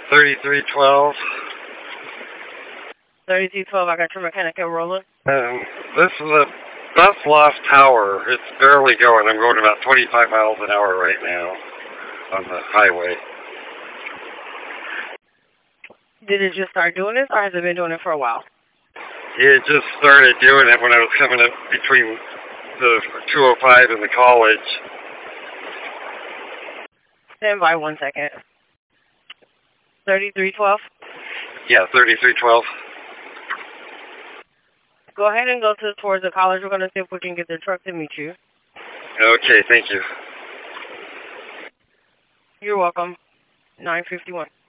3312. 3312, I got your mechanic rolling. This is a bus lost power. It's barely going. I'm going about 25 miles an hour right now on the highway. Did it just start doing this, or has it been doing it for a while? It just started doing it when I was coming up between the 205 and the college. Stand by 1 second. 3312? Yeah, 3312. Go ahead and go towards the college. We're going to see if we can get the truck to meet you. Okay, thank you. You're welcome. 951.